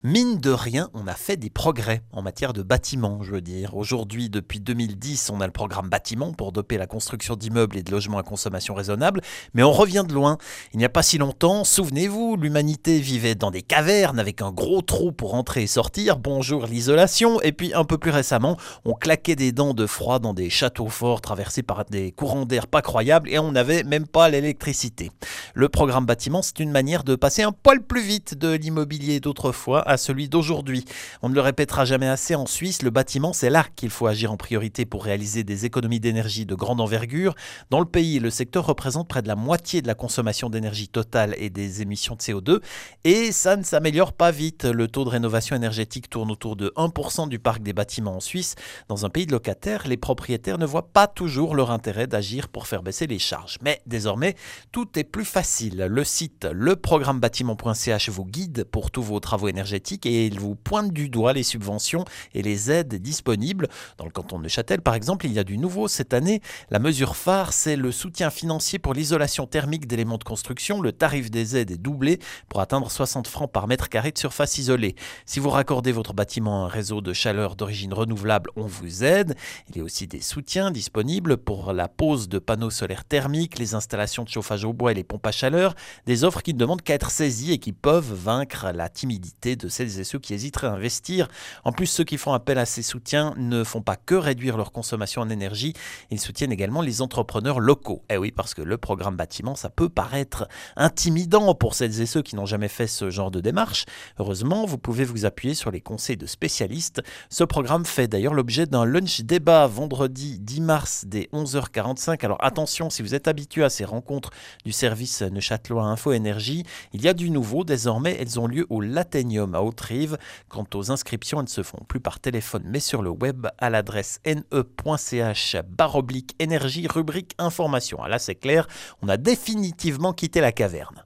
Mine de rien, on a fait des progrès en matière de bâtiments, je veux dire. Aujourd'hui, depuis 2010, on a le programme bâtiment pour doper la construction d'immeubles et de logements à consommation raisonnable, mais on revient de loin. Il n'y a pas si longtemps, souvenez-vous, l'humanité vivait dans des cavernes avec un gros trou pour entrer et sortir, bonjour l'isolation, et puis un peu plus récemment, on claquait des dents de froid dans des châteaux forts traversés par des courants d'air pas croyables et on n'avait même pas l'électricité. Le programme bâtiment, c'est une manière de passer un poil plus vite de l'immobilier d'autrefois à celui d'aujourd'hui. On ne le répétera jamais assez, en Suisse, le bâtiment, c'est là qu'il faut agir en priorité pour réaliser des économies d'énergie de grande envergure. Dans le pays, le secteur représente près de la moitié de la consommation d'énergie totale et des émissions de CO2 et ça ne s'améliore pas vite. Le taux de rénovation énergétique tourne autour de 1% du parc des bâtiments en Suisse. Dans un pays de locataires, les propriétaires ne voient pas toujours leur intérêt d'agir pour faire baisser les charges. Mais désormais, tout est plus facile. Le site leprogrammebâtiment.ch vous guide pour tous vos travaux énergétiques et il vous pointe du doigt les subventions et les aides disponibles. Dans le canton de Neuchâtel, par exemple, il y a du nouveau cette année. La mesure phare, c'est le soutien financier pour l'isolation thermique d'éléments de construction. Le tarif des aides est doublé pour atteindre 60 francs par mètre carré de surface isolée. Si vous raccordez votre bâtiment à un réseau de chaleur d'origine renouvelable, on vous aide. Il y a aussi des soutiens disponibles pour la pose de panneaux solaires thermiques, les installations de chauffage au bois et les pompes à chaleur. Des offres qui ne demandent qu'à être saisies et qui peuvent vaincre la timidité de celles et ceux qui hésiteraient à investir. En plus, ceux qui font appel à ces soutiens ne font pas que réduire leur consommation en énergie, ils soutiennent également les entrepreneurs locaux. Eh oui, parce que le programme bâtiment, ça peut paraître intimidant pour celles et ceux qui n'ont jamais fait ce genre de démarche. Heureusement, vous pouvez vous appuyer sur les conseils de spécialistes. Ce programme fait d'ailleurs l'objet d'un lunch débat vendredi 10 mars dès 11h45. Alors attention, si vous êtes habitué à ces rencontres du service neuchâtelois Info Énergie, il y a du nouveau. Désormais, elles ont lieu au Laténium à Haute-Rive. Quant aux inscriptions, elles ne se font plus par téléphone mais sur le web à l'adresse ne.ch/énergie rubrique information. Ah là, c'est clair, on a définitivement quitté la caverne.